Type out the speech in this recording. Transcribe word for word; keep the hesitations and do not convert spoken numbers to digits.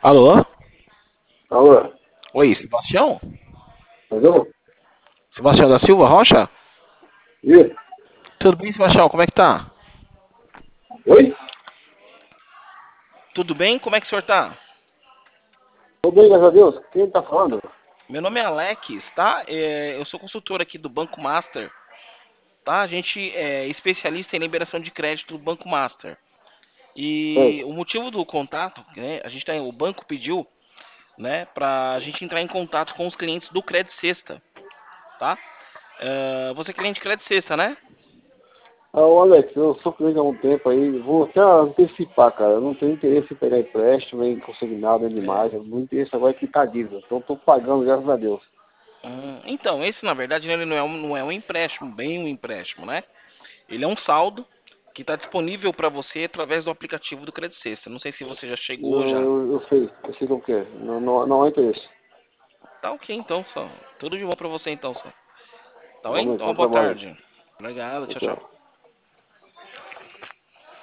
Alô? Alô? Oi, Sebastião? Alô? Sebastião da Silva Rocha? Ih, Tudo bem, Sebastião? Como é que tá? oi? Tudo bem? Como é que o senhor tá? Tô bem, graças a Deus. Quem tá falando? Meu nome é Alex, tá? É, eu sou consultor aqui do Banco Master, tá? A gente é especialista em liberação de crédito do Banco Master. E Oi. o motivo do contato, né? A gente tá, o banco pediu, né, pra gente entrar em contato com os clientes do Crédito Sexta, tá? É, você é cliente de Crédito Sexta, né? Ah, ô Alex, eu sou cliente há um tempo aí. Vou até antecipar, cara. Eu não tenho interesse em pegar empréstimo, nem consignado, nem demais. Eu não interesse agora em quitar dívida. Então tô pagando, graças a Deus. Hum, então, esse na verdade ele não é um, não é um empréstimo, bem um empréstimo, né? Ele é um saldo que está disponível para você através do aplicativo do Credit Sexta. Não sei se você já chegou Não, já. eu, eu sei, eu sei como que é. Não, não, não há interesse. Tá ok então, só. Tudo de bom para você então, só. Tá bem? Igualmente, Então, uma bom boa trabalho. tarde. Obrigado, Tchau, tchau, tchau. tchau.